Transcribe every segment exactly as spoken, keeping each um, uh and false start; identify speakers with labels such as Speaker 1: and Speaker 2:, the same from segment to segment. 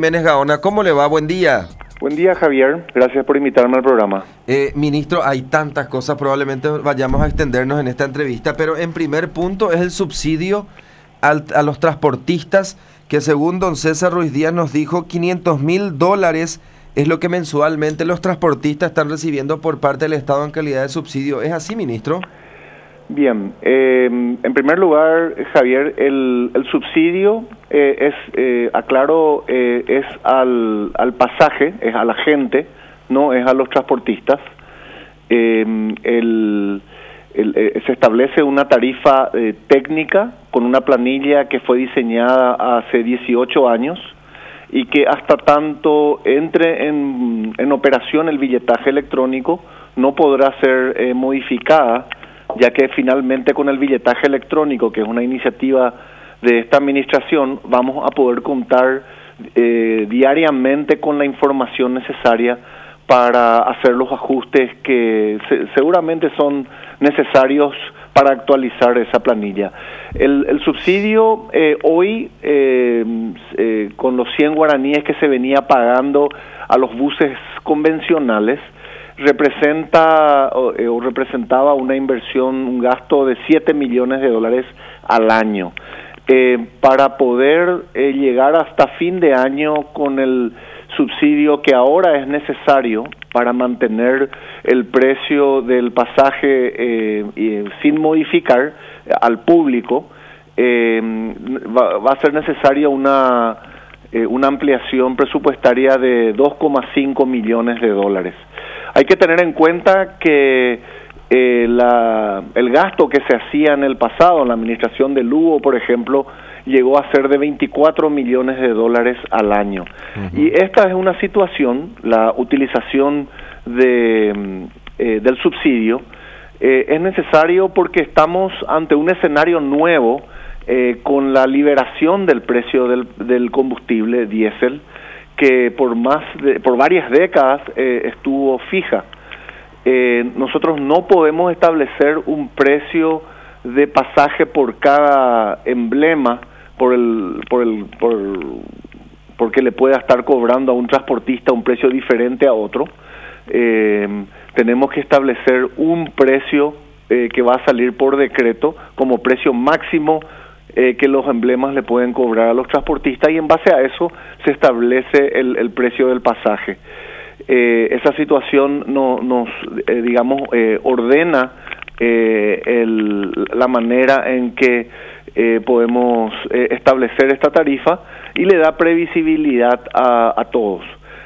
Speaker 1: Jiménez Gaona. ¿Cómo le va? Buen día.
Speaker 2: Buen día, Javier. Gracias por invitarme al programa.
Speaker 1: Eh, ministro, hay tantas cosas, probablemente vayamos a extendernos en esta entrevista, pero en primer punto es el subsidio al, a los transportistas, que según don César Ruiz Díaz nos dijo, quinientos mil dólares es lo que mensualmente los transportistas están recibiendo por parte del Estado en calidad de subsidio. ¿Es así, ministro?
Speaker 2: Bien, eh, en primer lugar, Javier, el, el subsidio eh, es, eh, aclaro, eh, es al, al pasaje, es a la gente, no es a los transportistas. Eh, el, el, eh, se establece una tarifa eh, técnica con una planilla que fue diseñada hace dieciocho años y que hasta tanto entre en, en operación el billetaje electrónico no podrá ser eh, modificada, ya que finalmente con el billetaje electrónico, que es una iniciativa de esta administración, vamos a poder contar eh, diariamente con la información necesaria para hacer los ajustes que se, seguramente son necesarios para actualizar esa planilla. El, el subsidio eh, hoy, eh, eh, con los cien guaraníes que se venía pagando a los buses convencionales, representa o, eh, o representaba una inversión, un gasto de siete millones de dólares al año. Eh, para poder eh, llegar hasta fin de año con el subsidio que ahora es necesario para mantener el precio del pasaje eh, eh, sin modificar eh, al público, eh, va, va a ser necesaria una, eh, una ampliación presupuestaria de dos coma cinco millones de dólares. Hay que tener en cuenta que eh, la, el gasto que se hacía en el pasado, en la administración de Lugo, por ejemplo, llegó a ser de veinticuatro millones de dólares al año. Uh-huh. Y esta es una situación, la utilización de, eh, del subsidio, eh, es necesario porque estamos ante un escenario nuevo eh, con la liberación del precio del, del combustible diésel, que por más de, por varias décadas eh, estuvo fija. Eh, nosotros no podemos establecer un precio de pasaje por cada emblema por el por el por porque le pueda estar cobrando a un transportista un precio diferente a otro. Eh, tenemos que establecer un precio eh, que va a salir por decreto como precio máximo Eh, que los emblemas le pueden cobrar a los transportistas, y en base a eso se establece el, el precio del pasaje. Eh, esa situación no, nos, eh, digamos, eh, ordena eh, el, la manera en que eh, podemos eh, establecer esta tarifa y le da previsibilidad a, a todos.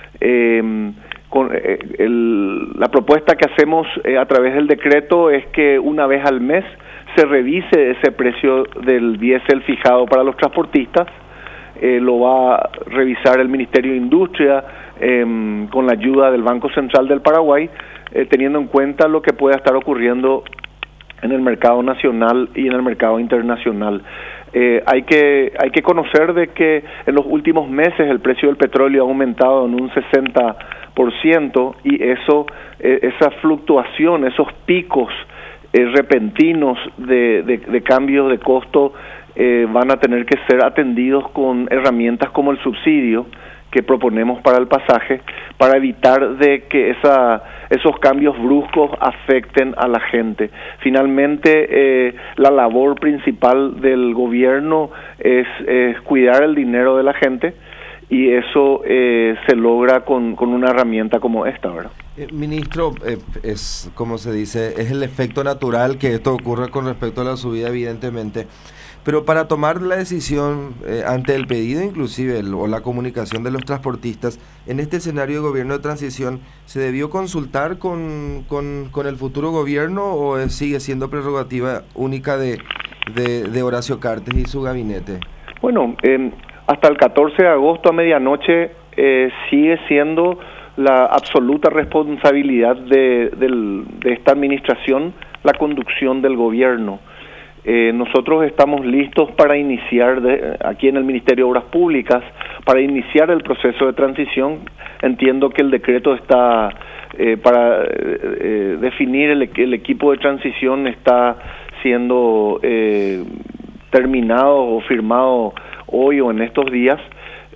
Speaker 2: Eh, con, eh, el, la propuesta que hacemos eh, a través del decreto es que una vez al mes se revise ese precio del diésel fijado para los transportistas. Eh, lo va a revisar el Ministerio de Industria eh, con la ayuda del Banco Central del Paraguay, eh, teniendo en cuenta lo que pueda estar ocurriendo en el mercado nacional y en el mercado internacional. Eh, hay que hay que conocer de que en los últimos meses el precio del petróleo ha aumentado en un sesenta por ciento, y eso eh, esa fluctuación, esos picos Eh, repentinos de, de, de cambios de costo eh, van a tener que ser atendidos con herramientas como el subsidio que proponemos para el pasaje, para evitar de que esa, esos cambios bruscos afecten a la gente. Finalmente, eh, la labor principal del gobierno es, es cuidar el dinero de la gente, y eso eh, se logra con, con una herramienta como esta, ¿verdad?
Speaker 1: Eh, ministro, eh, es como se dice, es el efecto natural que esto ocurra con respecto a la subida, evidentemente, pero para tomar la decisión eh, ante el pedido inclusive el, o la comunicación de los transportistas, en este escenario de gobierno de transición, ¿se debió consultar con, con, con el futuro gobierno o es, sigue siendo prerrogativa única de, de, de Horacio Cartes y su gabinete?
Speaker 2: Bueno, eh, hasta el catorce de agosto a medianoche eh, sigue siendo la absoluta responsabilidad de, de, de esta administración la conducción del gobierno. Eh, nosotros estamos listos para iniciar, de, aquí en el Ministerio de Obras Públicas, para iniciar el proceso de transición. Entiendo que el decreto está, eh, para eh, definir el, el equipo de transición está siendo eh, terminado o firmado hoy o en estos días.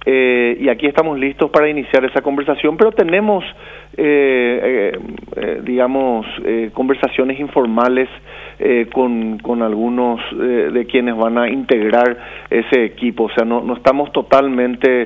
Speaker 2: Eh, y aquí estamos listos para iniciar esa conversación, pero tenemos, eh, eh, eh, digamos, eh, conversaciones informales eh, con, con algunos eh, de quienes van a integrar ese equipo. O sea, no, no estamos totalmente,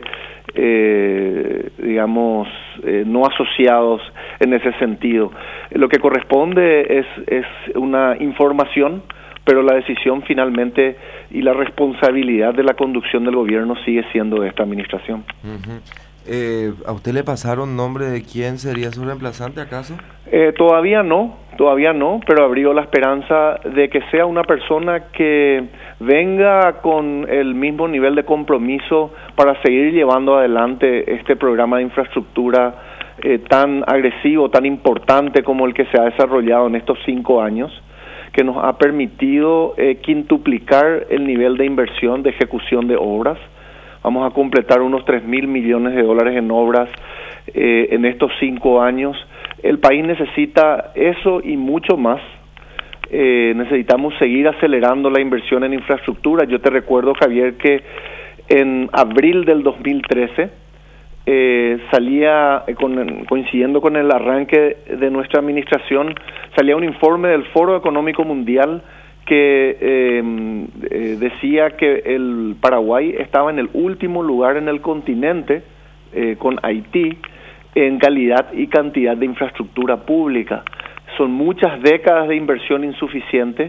Speaker 2: eh, digamos, eh, no asociados en ese sentido. Lo que corresponde es, es una información, pero la decisión finalmente y la responsabilidad de la conducción del gobierno sigue siendo de esta administración.
Speaker 1: Uh-huh. eh, ¿A usted le pasaron nombre de quién sería su reemplazante, acaso?
Speaker 2: Eh, todavía no, todavía no, pero abrigo la esperanza de que sea una persona que venga con el mismo nivel de compromiso para seguir llevando adelante este programa de infraestructura eh, tan agresivo, tan importante como el que se ha desarrollado en estos cinco años, que nos ha permitido eh, quintuplicar el nivel de inversión, de ejecución de obras. Vamos a completar unos tres mil millones de dólares en obras eh, en estos cinco años. El país necesita eso y mucho más. Eh, necesitamos seguir acelerando la inversión en infraestructura. Yo te recuerdo, Javier, que en abril del dos mil trece, Eh, salía, eh, con, coincidiendo con el arranque de nuestra administración, salía un informe del Foro Económico Mundial que eh, eh, decía que el Paraguay estaba en el último lugar en el continente, eh, con Haití, en calidad y cantidad de infraestructura pública. Son muchas décadas de inversión insuficiente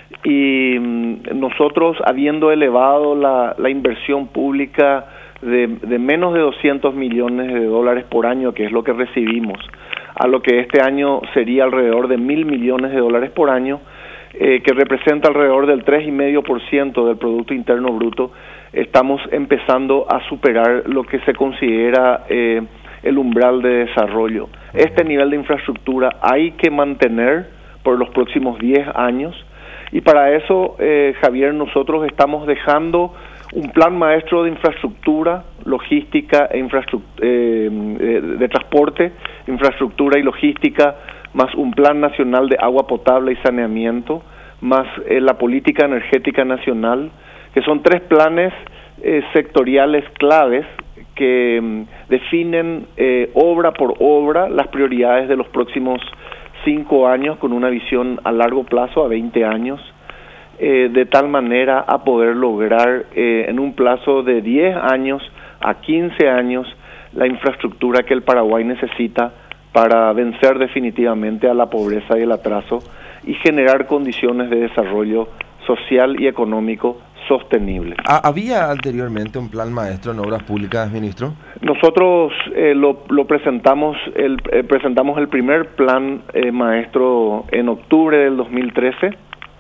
Speaker 2: y mm, nosotros, habiendo elevado la, la inversión pública De, de menos de doscientos millones de dólares por año, que es lo que recibimos, a lo que este año sería alrededor de mil millones de dólares por año, eh, que representa alrededor del tres coma cinco por ciento del Producto Interno Bruto, estamos empezando a superar lo que se considera eh, el umbral de desarrollo. Este nivel de infraestructura hay que mantener por los próximos diez años, y para eso, eh, Javier, nosotros estamos dejando un plan maestro de infraestructura, logística e infraestructura, eh, de transporte, infraestructura y logística, más un plan nacional de agua potable y saneamiento, más eh, la política energética nacional, que son tres planes eh, sectoriales claves que mm, definen eh, obra por obra las prioridades de los próximos cinco años, con una visión a largo plazo, a veinte años, Eh, de tal manera a poder lograr eh, en un plazo de diez años a quince años la infraestructura que el Paraguay necesita para vencer definitivamente a la pobreza y el atraso y generar condiciones de desarrollo social y económico sostenible.
Speaker 1: ¿Había anteriormente un plan maestro en obras públicas, ministro?
Speaker 2: Nosotros eh, lo, lo presentamos, el, eh, presentamos el primer plan eh, maestro en octubre del dos mil trece,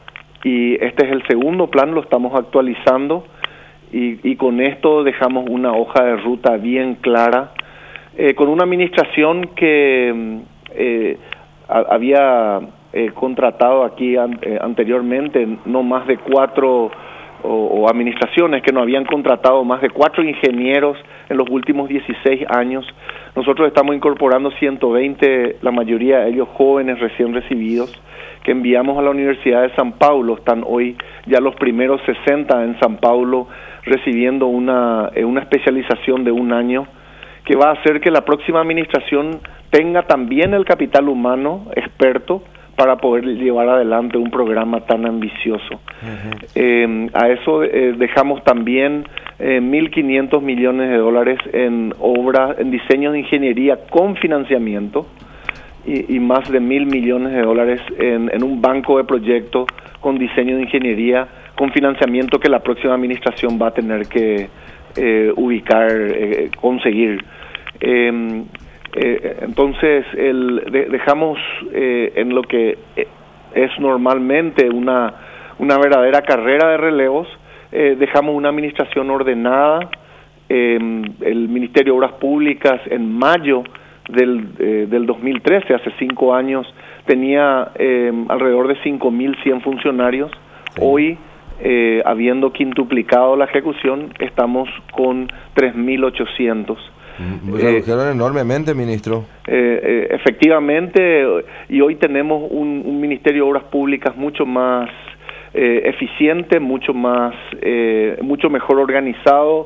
Speaker 2: y este es el segundo plan, lo estamos actualizando, y, y con esto dejamos una hoja de ruta bien clara, eh, con una administración que eh, a, había eh, contratado aquí an, eh, anteriormente no más de cuatro, o, o administraciones que no habían contratado más de cuatro ingenieros en los últimos dieciséis años. Nosotros estamos incorporando ciento veinte, la mayoría de ellos jóvenes recién recibidos, que enviamos a la Universidad de San Paulo. Están hoy ya los primeros sesenta en San Paulo recibiendo una, eh, una especialización de un año, que va a hacer que la próxima administración tenga también el capital humano experto para poder llevar adelante un programa tan ambicioso. Uh-huh. Eh, a eso eh, dejamos también eh, mil quinientos millones de dólares en obras, en diseño de ingeniería con financiamiento, y, y más de mil millones de dólares en, en un banco de proyectos con diseño de ingeniería, con financiamiento que la próxima administración va a tener que eh, ubicar, eh, conseguir. Eh, eh, entonces, el, de, dejamos eh, en lo que es normalmente una, una verdadera carrera de relevos, eh, dejamos una administración ordenada. Eh, el Ministerio de Obras Públicas en mayo del, eh, del dos mil trece, hace cinco años, tenía eh, alrededor de cinco mil cien funcionarios. Sí. Hoy, eh, habiendo quintuplicado la ejecución, estamos con tres mil ochocientos.
Speaker 1: Redujeron eh, enormemente, ministro.
Speaker 2: Eh, eh, efectivamente, y hoy tenemos un, un Ministerio de Obras Públicas mucho más eh, eficiente, mucho más, eh, mucho mejor organizado,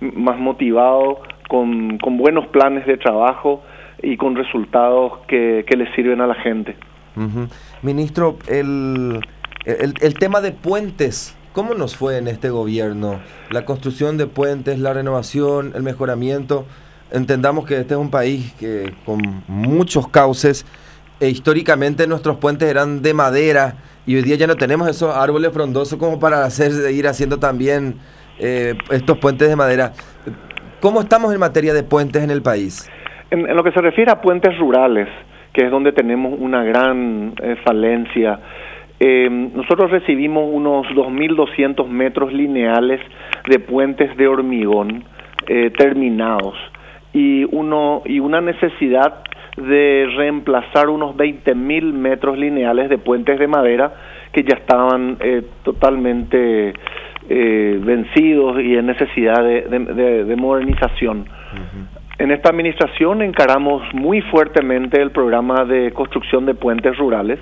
Speaker 2: más motivado, con, con buenos planes de trabajo y con resultados que, que le sirven a la gente.
Speaker 1: Uh-huh. Ministro, el, el, el tema de puentes, ¿cómo nos fue en este gobierno? La construcción de puentes, la renovación, el mejoramiento. Entendamos que este es un país que con muchos cauces, e históricamente nuestros puentes eran de madera y hoy día ya no tenemos esos árboles frondosos como para hacer, ir haciendo también eh, estos puentes de madera. ¿Cómo estamos en materia de puentes en el país?
Speaker 2: En, en lo que se refiere a puentes rurales, que es donde tenemos una gran eh, falencia, eh, nosotros recibimos unos dos mil doscientos metros lineales de puentes de hormigón eh, terminados y, uno, y una necesidad de reemplazar unos veinte mil metros lineales de puentes de madera que ya estaban eh, totalmente eh, vencidos y en necesidad de, de, de, de modernización. Uh-huh. En esta administración encaramos muy fuertemente el programa de construcción de puentes rurales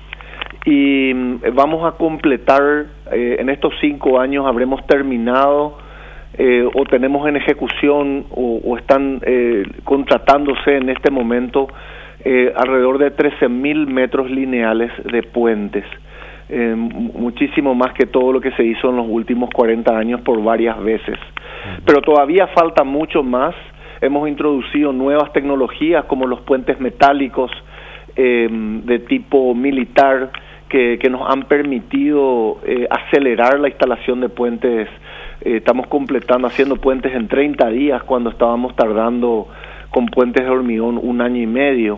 Speaker 2: y vamos a completar, eh, en estos cinco años habremos terminado eh, o tenemos en ejecución o, o están eh, contratándose en este momento eh, alrededor de trece mil metros lineales de puentes. Eh, muchísimo más que todo lo que se hizo en los últimos cuarenta años por varias veces. Uh-huh. Pero todavía falta mucho más. Hemos introducido nuevas tecnologías como los puentes metálicos eh, de tipo militar que, que nos han permitido eh, acelerar la instalación de puentes. Eh, estamos completando, haciendo puentes en treinta días cuando estábamos tardando con puentes de hormigón un año y medio.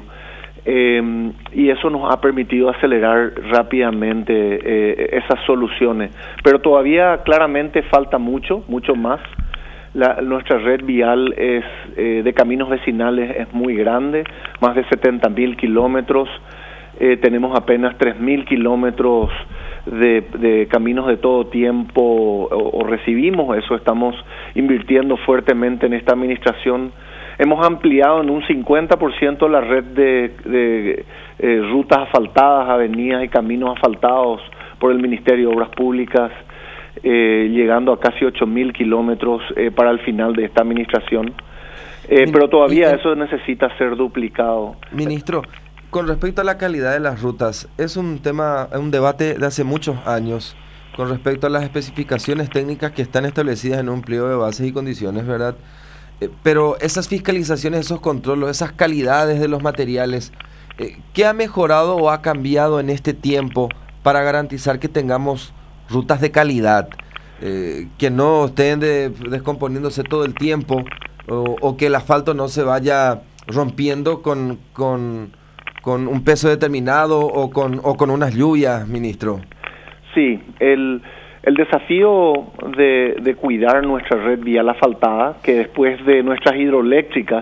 Speaker 2: Eh, y eso nos ha permitido acelerar rápidamente eh, esas soluciones. Pero todavía claramente falta mucho, mucho más. La, nuestra red vial es eh, de caminos vecinales es muy grande, más de setenta mil kilómetros. Eh, tenemos apenas tres mil kilómetros de, de caminos de todo tiempo, o, o recibimos eso. Estamos invirtiendo fuertemente en esta administración. Hemos ampliado en un cincuenta por ciento la red de, de eh, rutas asfaltadas, avenidas y caminos asfaltados por el Ministerio de Obras Públicas, eh, llegando a casi ocho mil kilómetros eh, para el final de esta administración. Eh, pero todavía eso necesita ser duplicado.
Speaker 1: Ministro, con respecto a la calidad de las rutas, es un tema, un debate de hace muchos años con respecto a las especificaciones técnicas que están establecidas en un pliego de bases y condiciones, ¿verdad? Eh, pero esas fiscalizaciones, esos controles, esas calidades de los materiales, eh, ¿qué ha mejorado o ha cambiado en este tiempo para garantizar que tengamos rutas de calidad, eh, que no estén de, descomponiéndose todo el tiempo o, o que el asfalto no se vaya rompiendo con, con, con un peso determinado o con, o con unas lluvias, ministro?
Speaker 2: Sí, el... El desafío de, de cuidar nuestra red vial asfaltada, que después de nuestras hidroeléctricas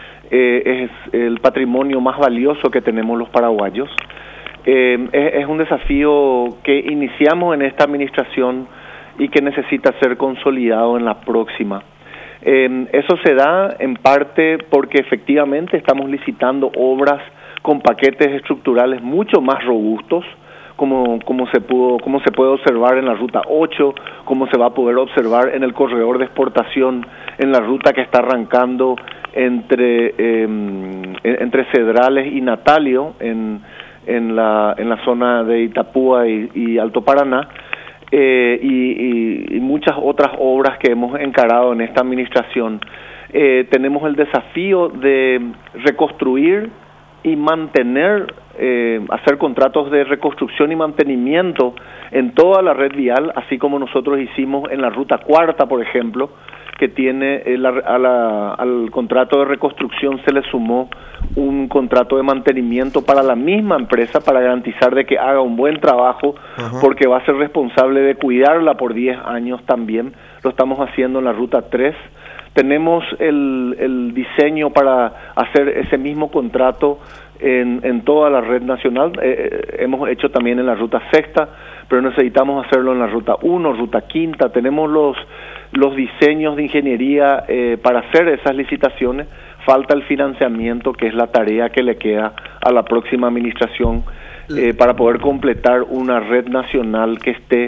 Speaker 2: eh, es el patrimonio más valioso que tenemos los paraguayos, eh, es, es un desafío que iniciamos en esta administración y que necesita ser consolidado en la próxima. Eh, eso se da en parte porque efectivamente estamos licitando obras con paquetes estructurales mucho más robustos, como, como, se pudo, como se puede observar en la ruta ocho, como se va a poder observar en el corredor de exportación, en la ruta que está arrancando entre, eh, entre Cedrales y Natalio, en, en, la, en la zona de Itapúa y, y Alto Paraná, eh, y, y, y muchas otras obras que hemos encarado en esta administración. Eh, tenemos el desafío de reconstruir y mantener, eh, hacer contratos de reconstrucción y mantenimiento en toda la red vial, así como nosotros hicimos en la ruta cuarta, por ejemplo, que tiene el, a la, al contrato de reconstrucción se le sumó un contrato de mantenimiento para la misma empresa para garantizar de que haga un buen trabajo. Uh-huh. Porque va a ser responsable de cuidarla por diez años también. Lo estamos haciendo en la ruta tres. Tenemos el, el diseño para hacer ese mismo contrato en, en toda la red nacional. Eh, hemos hecho también en la ruta sexta, pero necesitamos hacerlo en la ruta uno, ruta quinta. Tenemos los, los diseños de ingeniería eh, para hacer esas licitaciones. Falta el financiamiento, que es la tarea que le queda a la próxima administración eh, para poder completar una red nacional que esté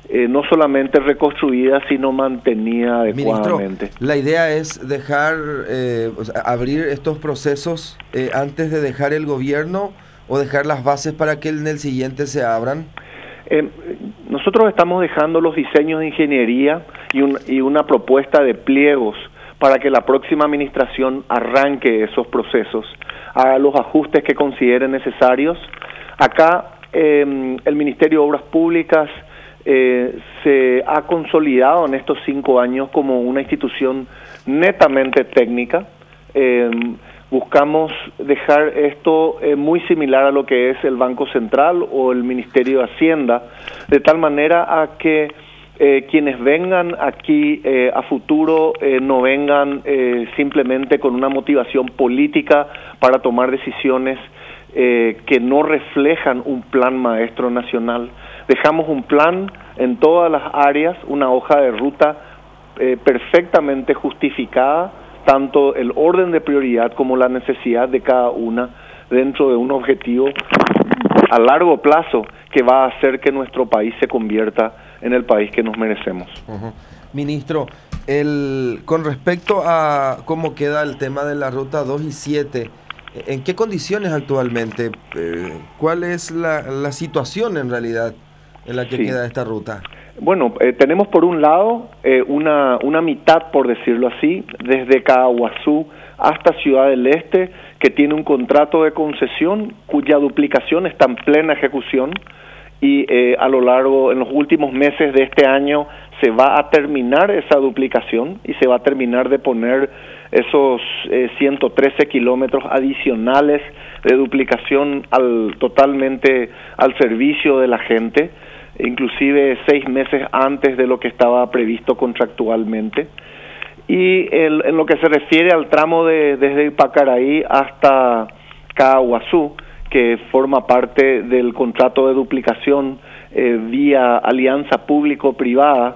Speaker 2: eh, no solamente reconstruida, sino mantenida adecuadamente.
Speaker 1: Ministro, la idea es dejar, eh, o sea, abrir estos procesos eh, antes de dejar el gobierno o dejar las bases para que en el siguiente se abran.
Speaker 2: Eh, nosotros estamos dejando los diseños de ingeniería y, un, y una propuesta de pliegos para que la próxima administración arranque esos procesos, haga los ajustes que considere necesarios. Acá eh, el Ministerio de Obras Públicas eh, se ha consolidado en estos cinco años como una institución netamente técnica. Eh, buscamos dejar esto eh, muy similar a lo que es el Banco Central o el Ministerio de Hacienda, de tal manera a que eh, quienes vengan aquí eh, a futuro eh, no vengan eh, simplemente con una motivación política para tomar decisiones eh, que no reflejan un plan maestro nacional. Dejamos un plan en todas las áreas, una hoja de ruta eh, perfectamente justificada, tanto el orden de prioridad como la necesidad de cada una dentro de un objetivo a largo plazo que va a hacer que nuestro país se convierta en el país que nos merecemos.
Speaker 1: Uh-huh. Ministro, el, con respecto a cómo queda el tema de la ruta dos y siete, ¿en qué condiciones actualmente? Eh, ¿Cuál es la, la situación en realidad en la que sí. queda esta ruta?
Speaker 2: Bueno, eh, tenemos por un lado eh, una, una mitad, por decirlo así, desde Caaguazú hasta Ciudad del Este, que tiene un contrato de concesión cuya duplicación está en plena ejecución y eh, a lo largo, en los últimos meses de este año, se va a terminar esa duplicación y se va a terminar de poner esos eh, ciento trece kilómetros adicionales de duplicación al, totalmente al servicio de la gente, inclusive seis meses antes de lo que estaba previsto contractualmente. Y el, en lo que se refiere al tramo de desde Pacaraí hasta Caaguazú, que forma parte del contrato de duplicación eh, vía alianza público-privada,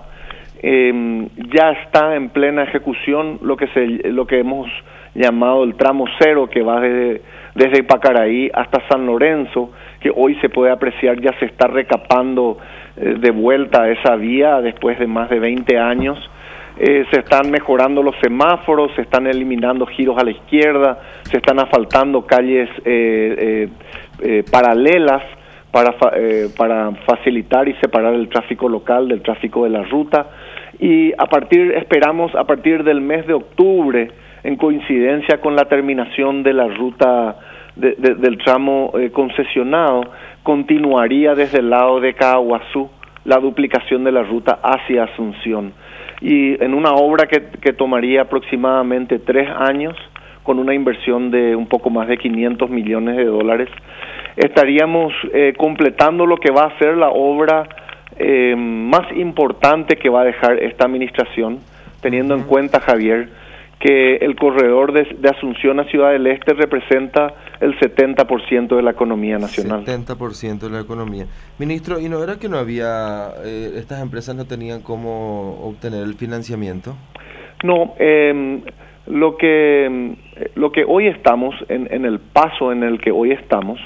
Speaker 2: eh, ya está en plena ejecución lo que se lo que hemos llamado el tramo cero, que va desde, desde Pacaraí hasta San Lorenzo, que hoy se puede apreciar ya se está recapando eh, de vuelta a esa vía después de más de veinte años. Eh, se están mejorando los semáforos, se están eliminando giros a la izquierda, se están asfaltando calles eh, eh, eh, paralelas para, fa eh, para facilitar y separar el tráfico local del tráfico de la ruta. Y a partir, esperamos a partir del mes de octubre, en coincidencia con la terminación de la ruta de, de, del tramo eh, concesionado, continuaría desde el lado de Caaguazú la duplicación de la ruta hacia Asunción. Y en una obra que, que tomaría aproximadamente tres años, con una inversión de un poco más de quinientos millones de dólares, estaríamos eh, completando lo que va a ser la obra eh, más importante que va a dejar esta administración, teniendo uh-huh. en cuenta, Javier, que el corredor de, de Asunción a Ciudad del Este representa el setenta por ciento de la economía nacional.
Speaker 1: setenta por ciento de la economía. Ministro, ¿y no era que no había, eh, estas empresas no tenían cómo obtener el financiamiento?
Speaker 2: No, eh, lo que lo que hoy estamos, en, en el paso en el que hoy estamos,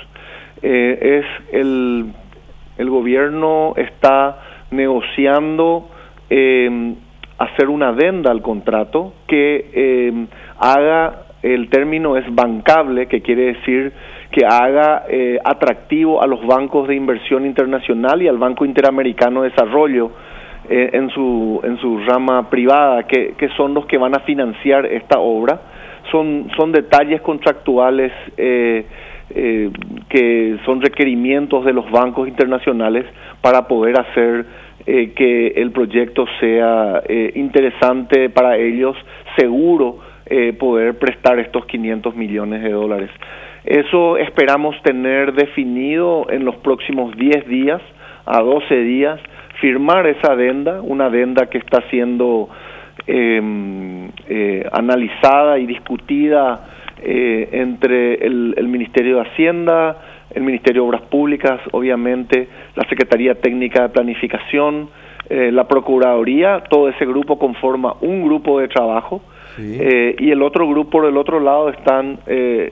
Speaker 2: eh, es el, el gobierno está negociando eh, hacer una adenda al contrato que eh, haga, el término es bancable, que quiere decir que haga eh, atractivo a los bancos de inversión internacional y al Banco Interamericano de Desarrollo eh, en su en su rama privada, que, que son los que van a financiar esta obra. Son, son detalles contractuales eh, eh, que son requerimientos de los bancos internacionales para poder hacer Eh, que el proyecto sea eh, interesante para ellos, seguro eh, poder prestar estos quinientos millones de dólares. Eso esperamos tener definido en los próximos diez días a doce días, firmar esa adenda, una adenda que está siendo eh, eh, analizada y discutida eh, entre el, el Ministerio de Hacienda, el Ministerio de Obras Públicas, obviamente, la Secretaría Técnica de Planificación, eh, la Procuraduría. Todo ese grupo conforma un grupo de trabajo, sí. eh, y el otro grupo, por el otro lado, están eh,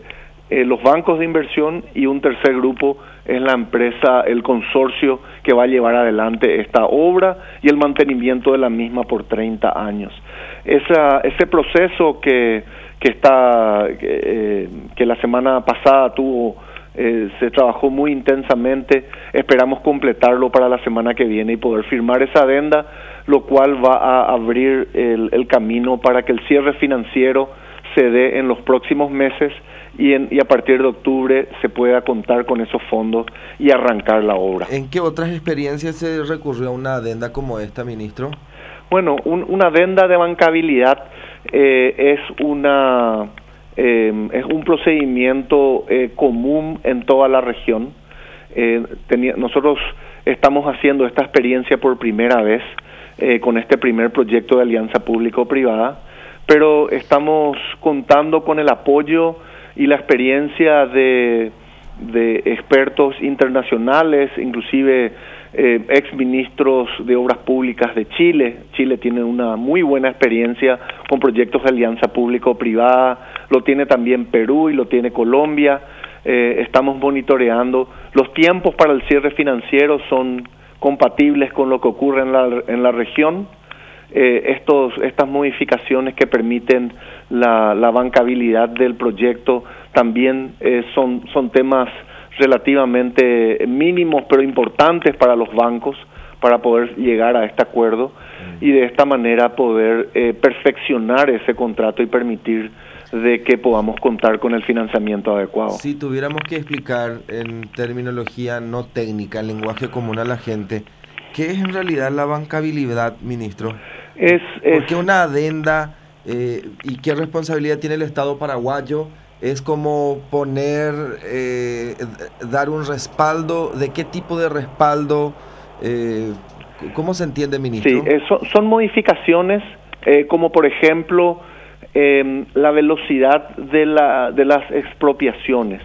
Speaker 2: eh, los bancos de inversión, y un tercer grupo es la empresa, el consorcio que va a llevar adelante esta obra y el mantenimiento de la misma por treinta años. Esa, ese proceso que, que, está, que, eh, que la semana pasada tuvo, eh, se trabajó muy intensamente, esperamos completarlo para la semana que viene y poder firmar esa adenda, lo cual va a abrir el, el camino para que el cierre financiero se dé en los próximos meses y, en, y a partir de octubre se pueda contar con esos fondos y arrancar la obra.
Speaker 1: ¿En qué otras experiencias se recurrió a una adenda como esta, ministro?
Speaker 2: Bueno, un, una adenda de bancabilidad eh, es una eh, es un procedimiento eh, común en toda la región. Eh, tenía, nosotros estamos haciendo esta experiencia por primera vez eh, con este primer proyecto de alianza público-privada, pero estamos contando con el apoyo y la experiencia de, de expertos internacionales, inclusive eh, exministros de Obras Públicas de Chile. Chile tiene una muy buena experiencia con proyectos de alianza público-privada, lo tiene también Perú y lo tiene Colombia. Eh, estamos monitoreando. Los tiempos para el cierre financiero son compatibles con lo que ocurre en la, en la región. Eh, estos, estas modificaciones que permiten la, la bancabilidad del proyecto también eh, son, son temas relativamente mínimos pero importantes para los bancos para poder llegar a este acuerdo y de esta manera poder eh, perfeccionar ese contrato y permitir de que podamos contar con el financiamiento adecuado.
Speaker 1: Si tuviéramos que explicar en terminología no técnica, en lenguaje común a la gente, ¿qué es en realidad la bancabilidad, ministro?
Speaker 2: Es, es,
Speaker 1: ¿Por qué una adenda eh, y qué responsabilidad tiene el Estado paraguayo? ¿Es como poner, eh, dar un respaldo? ¿De qué tipo de respaldo? Eh, ¿Cómo se entiende, ministro?
Speaker 2: Sí, eh, son, son modificaciones eh, como por ejemplo eh, la velocidad de, la, de las expropiaciones.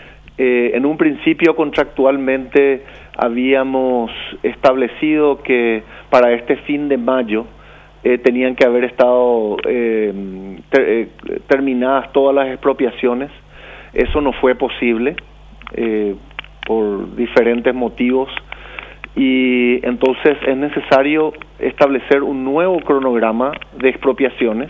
Speaker 2: Eh, en un principio contractualmente habíamos establecido que para este fin de mayo eh, tenían que haber estado eh, ter, eh, terminadas todas las expropiaciones. Eso no fue posible eh, por diferentes motivos y entonces es necesario establecer un nuevo cronograma de expropiaciones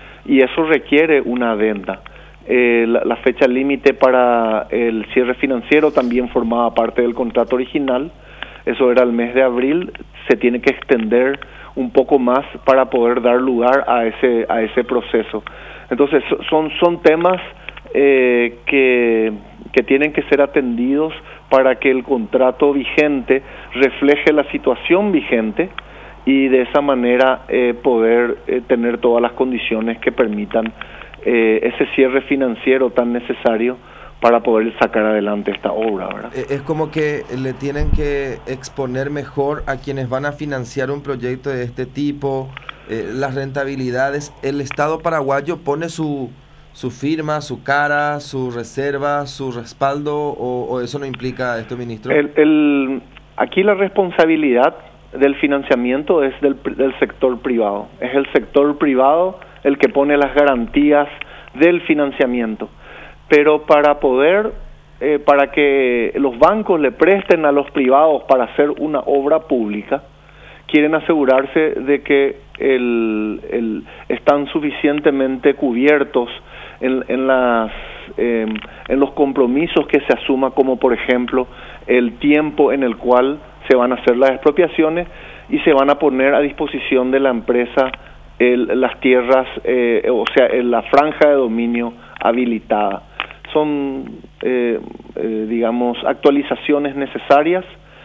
Speaker 2: y eso requiere una adenda. Eh, la, la fecha límite para el cierre financiero también formaba parte del contrato original, eso era el mes de abril, se tiene que extender un poco más para poder dar lugar a ese a ese proceso. Entonces son son temas eh, que que tienen que ser atendidos para que el contrato vigente refleje la situación vigente y de esa manera eh, poder eh, tener todas las condiciones que permitan eh, ese cierre financiero tan necesario para poder sacar adelante esta obra, ¿verdad?
Speaker 1: Es como que le tienen que exponer mejor a quienes van a financiar un proyecto de este tipo, eh, las rentabilidades. ¿El Estado paraguayo pone su, su firma, su cara, su reserva, su respaldo, o, o eso no implica esto, ministro?
Speaker 2: El, el, aquí la responsabilidad del financiamiento es del, del sector privado. Es el sector privado el que pone las garantías del financiamiento. Pero para poder, eh, para que los bancos le presten a los privados para hacer una obra pública, quieren asegurarse de que el, el, están suficientemente cubiertos en, en, las, eh, en los compromisos que se asuma, como por ejemplo el tiempo en el cual se van a hacer las expropiaciones y se van a poner a disposición de la empresa el, las tierras, eh, o sea, en la franja de dominio habilitada. Son, eh, eh, digamos, actualizaciones necesarias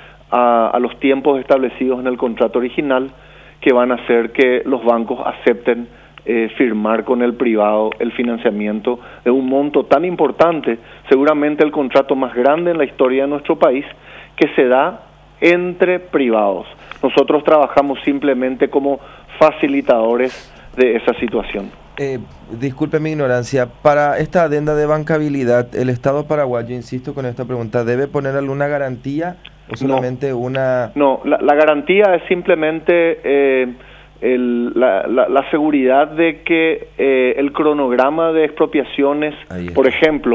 Speaker 2: a, a los tiempos establecidos en el contrato original que van a hacer que los bancos acepten eh, firmar con el privado el financiamiento de un monto tan importante, seguramente el contrato más grande en la historia de nuestro país, que se da entre privados. Nosotros trabajamos simplemente como facilitadores de esa situación.
Speaker 1: Eh, disculpe mi ignorancia, para esta adenda de bancabilidad, ¿el Estado paraguayo, insisto con esta pregunta, debe poner alguna garantía o solamente no, una...?
Speaker 2: No, la, la garantía es simplemente eh, el, la, la, la seguridad de que eh, el cronograma de expropiaciones, por ejemplo,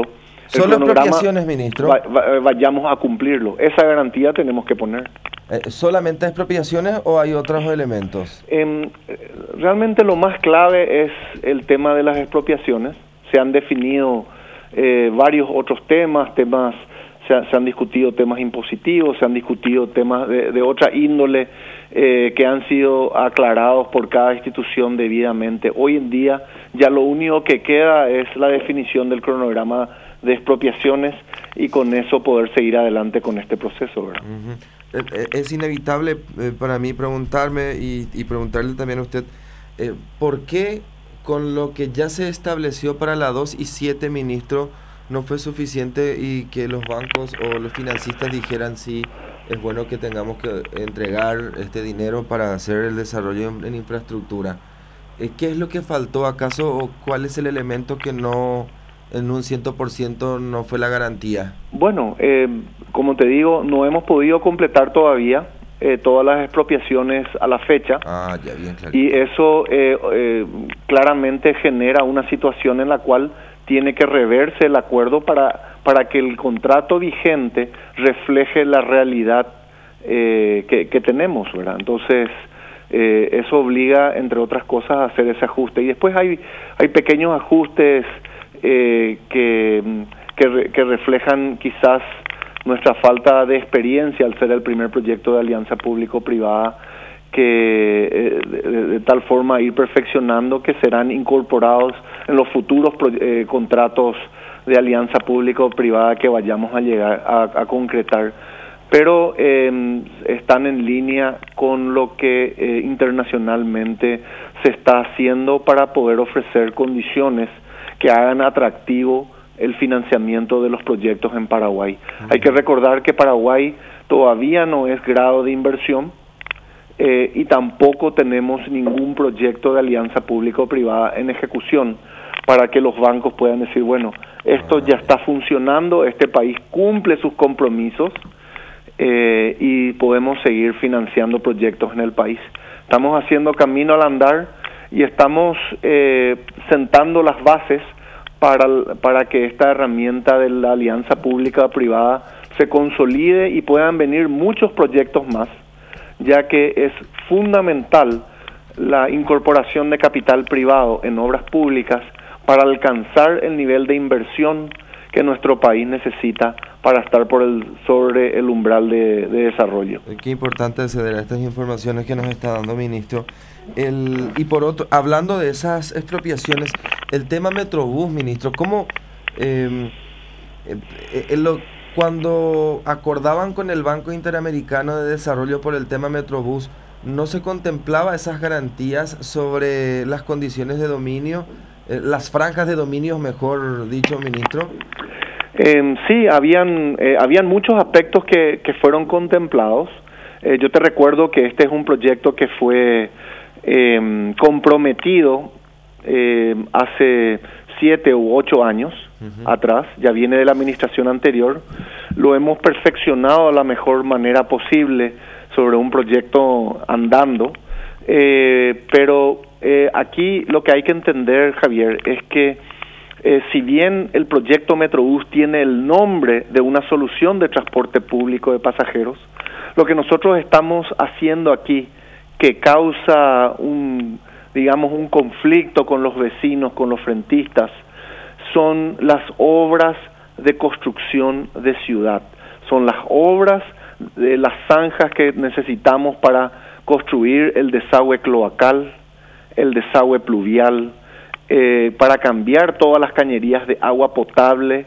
Speaker 1: ¿Solo expropiaciones, ministro?
Speaker 2: Va, va, vayamos a cumplirlo. Esa garantía tenemos que poner.
Speaker 1: Eh, ¿Solamente expropiaciones o hay otros elementos?
Speaker 2: Eh, realmente lo más clave es el tema de las expropiaciones. Se han definido eh, varios otros temas, temas se, ha, se han discutido temas impositivos, se han discutido temas de, de otra índole eh, que han sido aclarados por cada institución debidamente. Hoy en día ya lo único que queda es la definición del cronograma de expropiaciones y con eso poder seguir adelante con este proceso, ¿verdad?
Speaker 1: Uh-huh. Es inevitable eh, para mí preguntarme y, y preguntarle también a usted, eh, ¿por qué con lo que ya se estableció para la dos y siete, ministro, no fue suficiente y que los bancos o los financistas dijeran sí, es bueno que tengamos que entregar este dinero para hacer el desarrollo en, en infraestructura? Eh, ¿Qué es lo que faltó acaso o cuál es el elemento que no, en un cien por ciento no fue la garantía?
Speaker 2: Bueno, eh, como te digo, no hemos podido completar todavía eh, todas las expropiaciones a la fecha.
Speaker 1: Ah, ya bien, claro.
Speaker 2: Y eso eh, eh, claramente genera una situación en la cual tiene que reverse el acuerdo para, para que el contrato vigente refleje la realidad eh, que, que tenemos, ¿verdad? Entonces, eh, eso obliga, entre otras cosas, a hacer ese ajuste. Y después hay, hay pequeños ajustes eh, que, que, re, que reflejan quizás nuestra falta de experiencia al ser el primer proyecto de alianza público-privada, que eh, de, de tal forma ir perfeccionando que serán incorporados en los futuros eh, contratos de alianza público-privada que vayamos a llegar a, a concretar, pero eh, están en línea con lo que eh, internacionalmente se está haciendo para poder ofrecer condiciones que hagan atractivo el financiamiento de los proyectos en Paraguay. Uh-huh. Hay que recordar que Paraguay todavía no es grado de inversión, Eh, y tampoco tenemos ningún proyecto de alianza público-privada en ejecución para que los bancos puedan decir, bueno, esto ya está funcionando, este país cumple sus compromisos eh, y podemos seguir financiando proyectos en el país. Estamos haciendo camino al andar y estamos eh, sentando las bases para, para que esta herramienta de la alianza pública-privada se consolide y puedan venir muchos proyectos más, ya que es fundamental la incorporación de capital privado en obras públicas para alcanzar el nivel de inversión que nuestro país necesita para estar por el sobre el umbral de, de desarrollo.
Speaker 1: Qué importante acceder a estas informaciones que nos está dando, ministro. El, y por otro, hablando de esas expropiaciones, el tema Metrobús, ministro, ¿cómo eh, eh, eh, lo cuando acordaban con el Banco Interamericano de Desarrollo por el tema Metrobús, ¿no se contemplaba esas garantías sobre las condiciones de dominio, eh, las franjas de dominio, mejor dicho, ministro?
Speaker 2: Eh, sí, habían, eh, habían muchos aspectos que, que fueron contemplados. Eh, yo te recuerdo que este es un proyecto que fue eh, comprometido eh, hace siete u ocho años uh-huh. atrás, ya viene de la administración anterior, lo hemos perfeccionado de la mejor manera posible sobre un proyecto andando, eh, pero eh, aquí lo que hay que entender, Javier, es que eh, si bien el proyecto Metrobús tiene el nombre de una solución de transporte público de pasajeros, lo que nosotros estamos haciendo aquí, que causa un digamos, un conflicto con los vecinos, con los frentistas, son las obras de construcción de ciudad, son las obras de las zanjas que necesitamos para construir el desagüe cloacal, el desagüe pluvial, eh, para cambiar todas las cañerías de agua potable,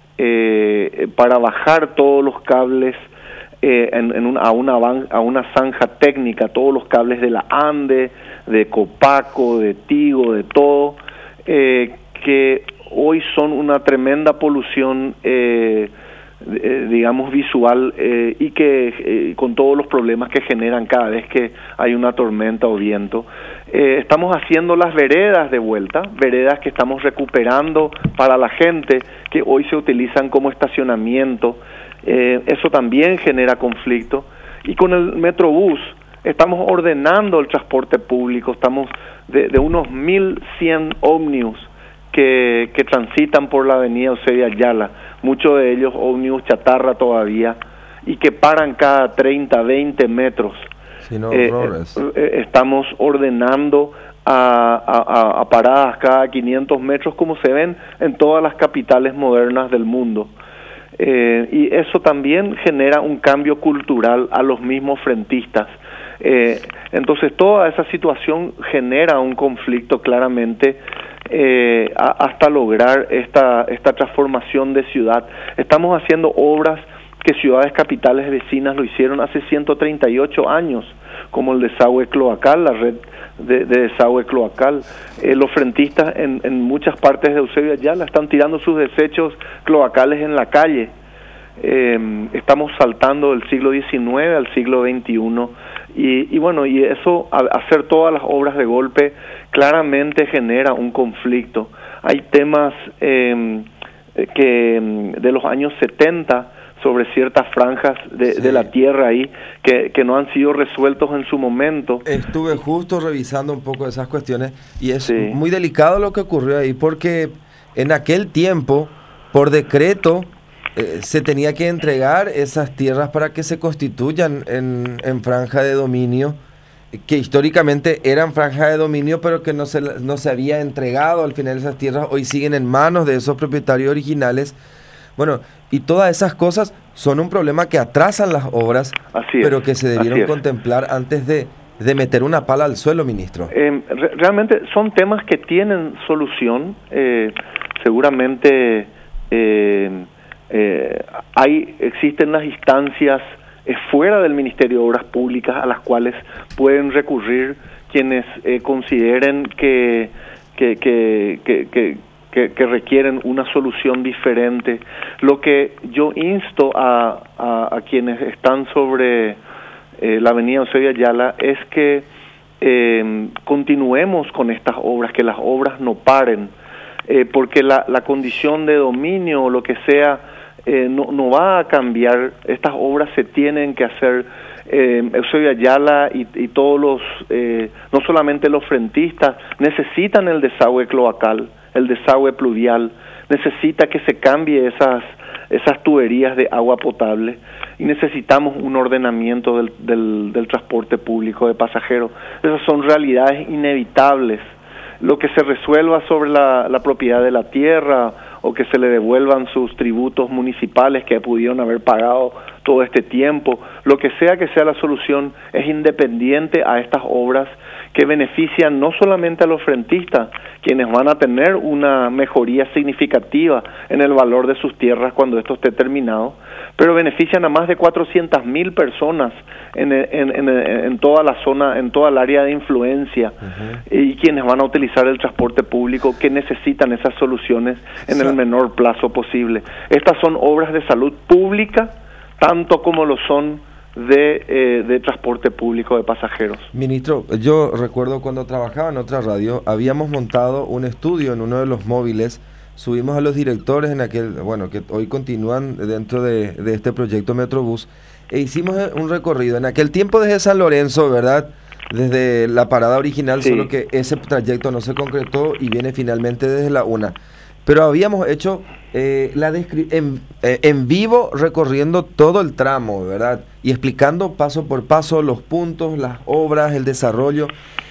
Speaker 2: eh, para bajar todos los cables Eh, en, en una, a, una van, a una zanja técnica, todos los cables de la ANDE, de Copaco, de Tigo, de todo, eh, que hoy son una tremenda polución, eh, eh, digamos, visual, eh, y que eh, con todos los problemas que generan cada vez que hay una tormenta o viento. Eh, estamos haciendo las veredas de vuelta, veredas que estamos recuperando para la gente, que hoy se utilizan como estacionamiento. Eh, eso también genera conflicto. Y con el Metrobús estamos ordenando el transporte público, estamos de, de unos mil cien ómnibus que, que transitan por la avenida Eusebio Ayala, muchos de ellos ómnibus chatarra todavía, y que paran cada treinta, veinte metros.
Speaker 1: Sí, no,
Speaker 2: eh, eh, estamos ordenando a, a, a paradas cada quinientos metros, como se ven en todas las capitales modernas del mundo. Eh, y eso también genera un cambio cultural a los mismos frentistas. Eh, entonces toda esa situación genera un conflicto claramente eh, a, hasta lograr esta, esta transformación de ciudad. Estamos haciendo obras que ciudades capitales vecinas lo hicieron hace ciento treinta y ocho años, como el desagüe cloacal, la red de, de desagüe cloacal. Eh, los frentistas en, en muchas partes de Eusebio Ayala están tirando sus desechos cloacales en la calle. Eh, estamos saltando del siglo diecinueve al siglo veintiuno y, y bueno, y eso, al hacer todas las obras de golpe, claramente genera un conflicto. Hay temas eh, que de los años setenta sobre ciertas franjas de, sí. de la tierra ahí que, que no han sido resueltos en su momento.
Speaker 1: Estuve justo revisando un poco esas cuestiones y es sí. muy delicado lo que ocurrió ahí, porque en aquel tiempo, por decreto, eh, se tenía que entregar esas tierras para que se constituyan en, en franja de dominio, que históricamente eran franja de dominio, pero que no se, no se había entregado. Al final esas tierras hoy siguen en manos de esos propietarios originales. Bueno, y todas esas cosas son un problema que atrasan las obras, así pero es, que se debieron contemplar antes de, de meter una pala al suelo, ministro.
Speaker 2: Eh, re realmente son temas que tienen solución. Eh, seguramente eh, eh, hay existen las instancias eh, fuera del Ministerio de Obras Públicas a las cuales pueden recurrir quienes eh, consideren que que que, que, que Que, que requieren una solución diferente. Lo que yo insto a, a, a quienes están sobre eh, la avenida Eusebio Ayala es que eh, continuemos con estas obras, que las obras no paren, eh, porque la, la condición de dominio o lo que sea eh, no, no va a cambiar. Estas obras se tienen que hacer. Eh, Eusebio Ayala y, y todos los, eh, no solamente los frentistas, necesitan el desagüe cloacal, el desagüe pluvial, necesita que se cambie esas esas tuberías de agua potable y necesitamos un ordenamiento del, del, del transporte público de pasajeros. Esas son realidades inevitables. Lo que se resuelva sobre la, la propiedad de la tierra o que se le devuelvan sus tributos municipales que pudieron haber pagado todo este tiempo, lo que sea que sea la solución, es independiente a estas obras que benefician no solamente a los frentistas, quienes van a tener una mejoría significativa en el valor de sus tierras cuando esto esté terminado, pero benefician a más de cuatrocientas mil personas en, en, en, en toda la zona, en toda el área de influencia, uh-huh. y quienes van a utilizar el transporte público, que necesitan esas soluciones en sí. el menor plazo posible. Estas son obras de salud pública, tanto como lo son de, eh, de transporte público de pasajeros.
Speaker 1: Ministro, yo recuerdo cuando trabajaba en otra radio, habíamos montado un estudio en uno de los móviles, subimos a los directores en aquel, bueno, que hoy continúan dentro de, de este proyecto Metrobús, e hicimos un recorrido, en aquel tiempo desde San Lorenzo, ¿verdad?, desde la parada original, sí. solo que ese trayecto no se concretó y viene finalmente desde la una. Pero habíamos hecho eh, la en, eh, en vivo recorriendo todo el tramo, ¿verdad? Y explicando paso por paso los puntos, las obras, el desarrollo.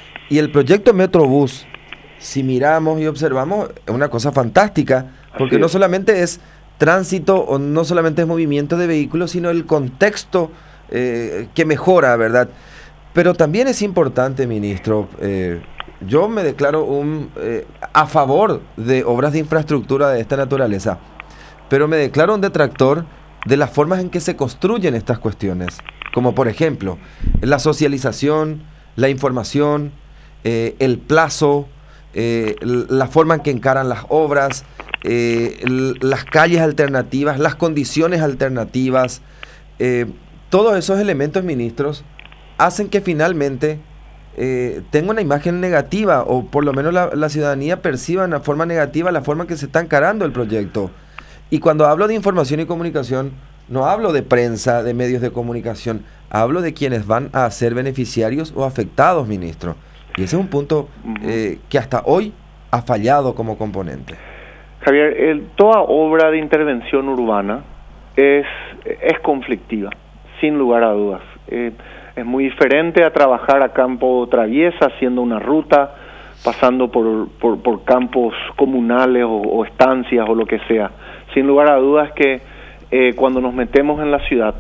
Speaker 1: Y el proyecto Metrobús, si miramos y observamos, es una cosa fantástica, porque Así no es. solamente es tránsito o no solamente es movimiento de vehículos, sino el contexto eh, que mejora, ¿verdad? Pero también es importante, ministro, eh, yo me declaro un eh, a favor de obras de infraestructura de esta naturaleza, pero me declaro un detractor de las formas en que se construyen estas cuestiones, como por ejemplo la socialización, la información, eh, el plazo, eh, la forma en que encaran las obras, eh, las calles alternativas, las condiciones alternativas, eh, todos esos elementos, ministros, hacen que finalmente Eh, tenga una imagen negativa, o por lo menos la, la ciudadanía perciba de una forma negativa la forma en que se está encarando el proyecto. Y cuando hablo de información y comunicación, no hablo de prensa, de medios de comunicación, hablo de quienes van a ser beneficiarios o afectados, ministro. Y ese es un punto eh, que hasta hoy ha fallado como componente.
Speaker 2: Javier, el, toda obra de intervención urbana es, es conflictiva, sin lugar a dudas. Eh, es muy diferente a trabajar a campo traviesa, haciendo una ruta, pasando por, por, por campos comunales o, o estancias o lo que sea. Sin lugar a dudas que eh, cuando nos metemos en la ciudad,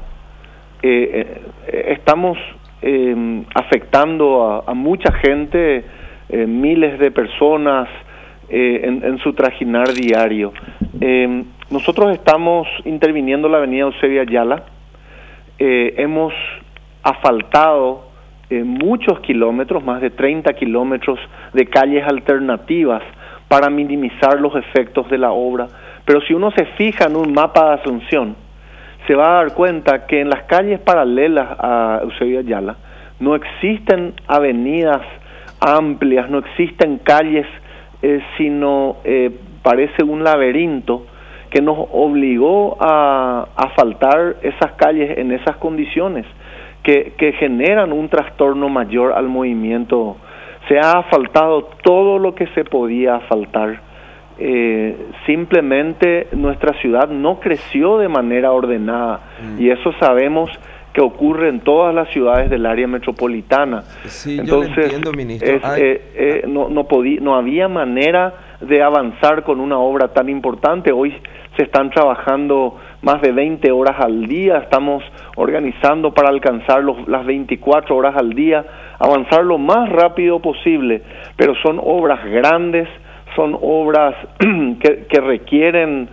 Speaker 2: eh, eh, estamos eh, afectando a, a mucha gente, eh, miles de personas, Eh, en, en su trajinar diario. Eh, nosotros estamos interviniendo la avenida Eusebio Ayala, eh, hemos asfaltado eh, muchos kilómetros, más de treinta kilómetros de calles alternativas para minimizar los efectos de la obra, pero si uno se fija en un mapa de Asunción, se va a dar cuenta que en las calles paralelas a Eusebio Ayala no existen avenidas amplias, no existen calles Eh, sino eh, parece un laberinto que nos obligó a asfaltar esas calles en esas condiciones que, que generan un trastorno mayor al movimiento. Se ha asfaltado todo lo que se podía asfaltar. Eh, simplemente nuestra ciudad no creció de manera ordenada mm. y eso sabemos que ocurre en todas las ciudades del área metropolitana.
Speaker 1: Sí,
Speaker 2: Entonces,
Speaker 1: yo lo entiendo, ministro.
Speaker 2: Es, eh, eh, no, no, podí, no había manera de avanzar con una obra tan importante. Hoy se están trabajando más de veinte horas al día, estamos organizando para alcanzar los, las veinticuatro horas al día, avanzar lo más rápido posible, pero son obras grandes, son obras que, que requieren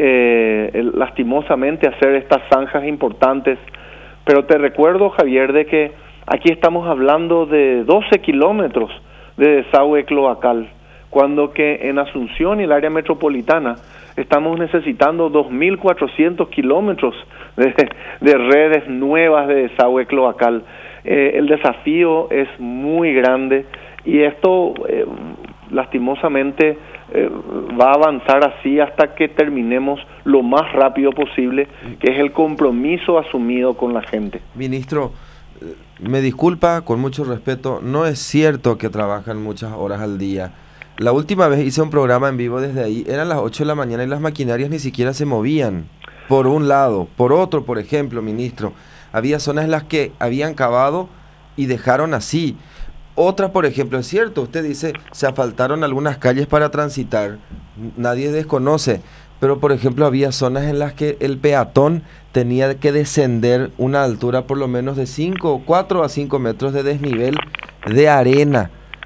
Speaker 2: eh, lastimosamente hacer estas zanjas importantes. Pero te recuerdo, Javier, de que aquí estamos hablando de doce kilómetros de desagüe cloacal, cuando que en Asunción y el área metropolitana estamos necesitando dos mil cuatrocientos kilómetros de, de redes nuevas de desagüe cloacal. Eh, el desafío es muy grande y esto eh, lastimosamente eh, va a avanzar así hasta que terminemos lo más rápido posible, que es el compromiso asumido con la gente.
Speaker 1: Ministro, me disculpa con mucho respeto, no es cierto que trabajan muchas horas al día. La última vez hice un programa en vivo desde ahí, eran las ocho de la mañana y las maquinarias ni siquiera se movían, por un lado. Por otro, por ejemplo, ministro, había zonas en las que habían cavado y dejaron así. Otra, por ejemplo, es cierto, usted dice, se asfaltaron algunas calles para transitar, nadie desconoce, pero por ejemplo había zonas en las que el peatón tenía que descender una altura por lo menos de cinco, cuatro a cinco metros de desnivel de arena,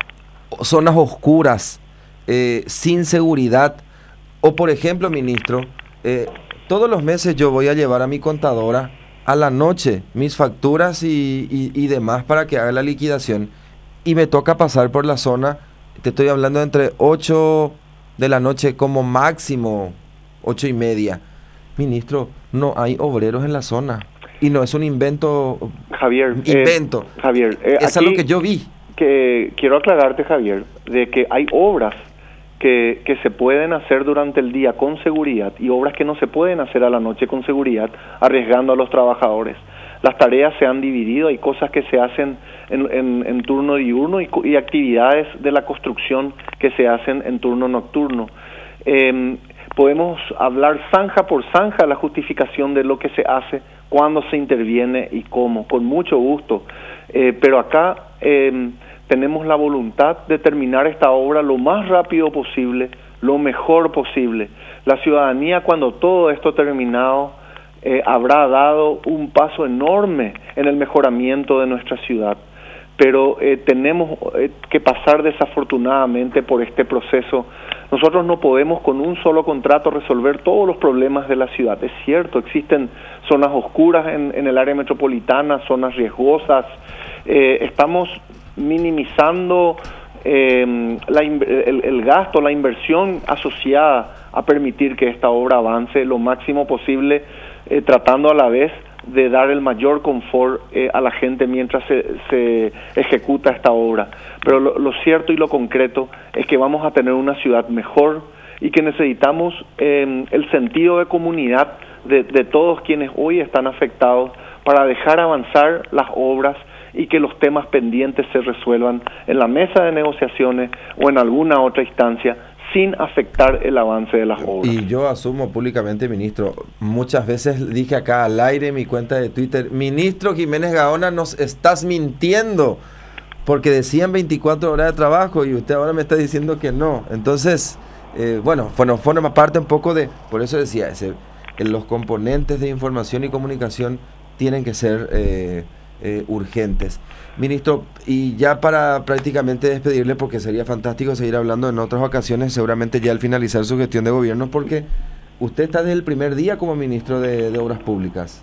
Speaker 1: zonas oscuras, eh, sin seguridad. O por ejemplo, ministro, eh, todos los meses yo voy a llevar a mi contadora a la noche mis facturas y, y, y demás para que haga la liquidación. Y me toca pasar por la zona, te estoy hablando entre ocho de la noche como máximo, ocho y media. Ministro, no hay obreros en la zona. Y no es un invento.
Speaker 2: Javier.
Speaker 1: Invento.
Speaker 2: Eh, Javier. Eh,
Speaker 1: es algo que yo vi.
Speaker 2: Que quiero aclararte, Javier, de que hay obras que, que se pueden hacer durante el día con seguridad y obras que no se pueden hacer a la noche con seguridad, arriesgando a los trabajadores. Las tareas se han dividido, hay cosas que se hacen en, en, en turno diurno y, y actividades de la construcción que se hacen en turno nocturno. Eh, podemos hablar zanja por zanja la justificación de lo que se hace, cuándo se interviene y cómo, con mucho gusto. Eh, pero acá eh, tenemos la voluntad de terminar esta obra lo más rápido posible, lo mejor posible. La ciudadanía, cuando todo esto terminado, Eh, habrá dado un paso enorme en el mejoramiento de nuestra ciudad, pero eh, tenemos eh, que pasar desafortunadamente por este proceso. Nosotros no podemos con un solo contrato resolver todos los problemas de la ciudad. Es cierto, existen zonas oscuras en, en el área metropolitana, zonas riesgosas. Eh, estamos minimizando eh, la, el, el gasto, la inversión asociada a permitir que esta obra avance lo máximo posible, Eh, tratando a la vez de dar el mayor confort eh, a la gente mientras se, se ejecuta esta obra. Pero lo, lo cierto y lo concreto es que vamos a tener una ciudad mejor y que necesitamos eh, el sentido de comunidad de, de todos quienes hoy están afectados para dejar avanzar las obras y que los temas pendientes se resuelvan en la mesa de negociaciones o en alguna otra instancia, sin afectar el avance de las obras.
Speaker 1: Y yo asumo públicamente, ministro, muchas veces dije acá al aire en mi cuenta de Twitter, ministro Jiménez Gaona, nos estás mintiendo, porque decían veinticuatro horas de trabajo y usted ahora me está diciendo que no. Entonces, eh, bueno, bueno, forma parte un poco de, por eso decía, ese, los componentes de información y comunicación tienen que ser eh, eh, urgentes. Ministro, y ya para prácticamente despedirle, porque sería fantástico seguir hablando en otras ocasiones, seguramente ya al finalizar su gestión de gobierno, porque usted está desde el primer día como ministro de, de Obras Públicas.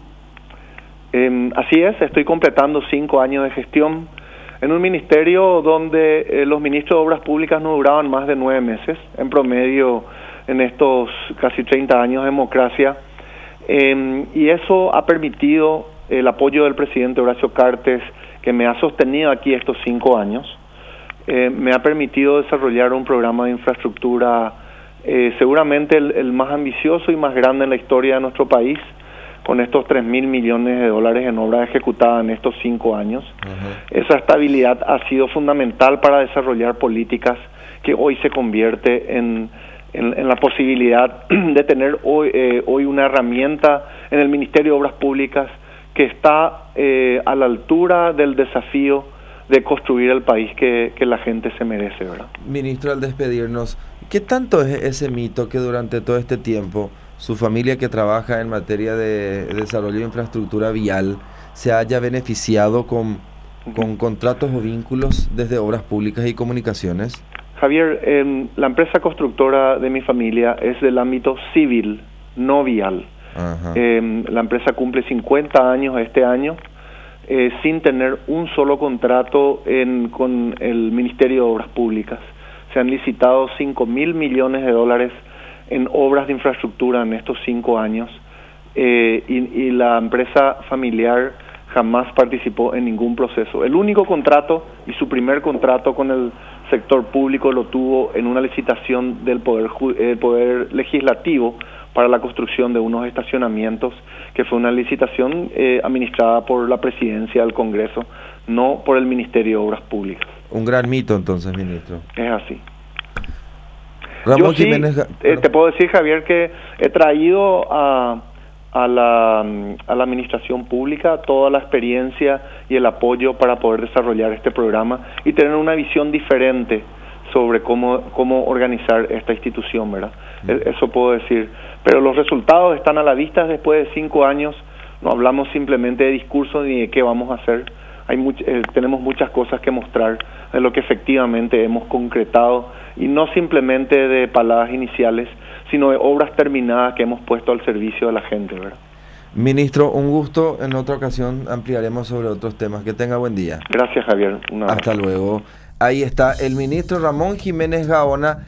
Speaker 2: Eh, así es, estoy completando cinco años de gestión en un ministerio donde eh, los ministros de Obras Públicas no duraban más de nueve meses, en promedio en estos casi treinta años de democracia, eh, y eso ha permitido el apoyo del presidente Horacio Cartes, que me ha sostenido aquí estos cinco años, eh, me ha permitido desarrollar un programa de infraestructura eh, seguramente el, el más ambicioso y más grande en la historia de nuestro país, con estos tres mil millones de dólares en obras ejecutadas en estos cinco años. Uh-huh. Esa estabilidad ha sido fundamental para desarrollar políticas que hoy se convierte en, en, en la posibilidad de tener hoy, eh, hoy una herramienta en el Ministerio de Obras Públicas que está eh, a la altura del desafío de construir el país que, que la gente se merece, ¿verdad?
Speaker 1: Ministro, al despedirnos, ¿qué tanto es ese mito que durante todo este tiempo su familia, que trabaja en materia de desarrollo de infraestructura vial, se haya beneficiado con, con contratos o vínculos desde Obras Públicas y Comunicaciones?
Speaker 2: Javier, eh, la empresa constructora de mi familia es del ámbito civil, no vial. Eh, la empresa cumple cincuenta años este año eh, sin tener un solo contrato en, con el Ministerio de Obras Públicas. Se han licitado cinco mil millones de dólares en obras de infraestructura en estos cinco años eh, y, y la empresa familiar jamás participó en ningún proceso. El único contrato y su primer contrato con el sector público lo tuvo en una licitación del Poder, eh, poder Legislativo para la construcción de unos estacionamientos, que fue una licitación eh, administrada por la Presidencia del Congreso, no por el Ministerio de Obras Públicas.
Speaker 1: Un gran mito entonces, ministro.
Speaker 2: Es así.
Speaker 1: Ramón
Speaker 2: Yo sí,
Speaker 1: Jiménez...
Speaker 2: eh, te puedo decir, Javier, que he traído a, a, la, a la administración pública toda la experiencia y el apoyo para poder desarrollar este programa y tener una visión diferente sobre cómo, cómo organizar esta institución, ¿verdad? Mm. Eso puedo decir. Pero los resultados están a la vista después de cinco años. No hablamos simplemente de discurso ni de qué vamos a hacer. Hay much, eh, tenemos muchas cosas que mostrar de lo que efectivamente hemos concretado, y no simplemente de palabras iniciales, sino de obras terminadas que hemos puesto al servicio de la gente, ¿verdad?
Speaker 1: Ministro, un gusto. En otra ocasión ampliaremos sobre otros temas. Que tenga buen día.
Speaker 2: Gracias, Javier.
Speaker 1: Hasta luego. Ahí está el ministro Ramón Jiménez Gaona.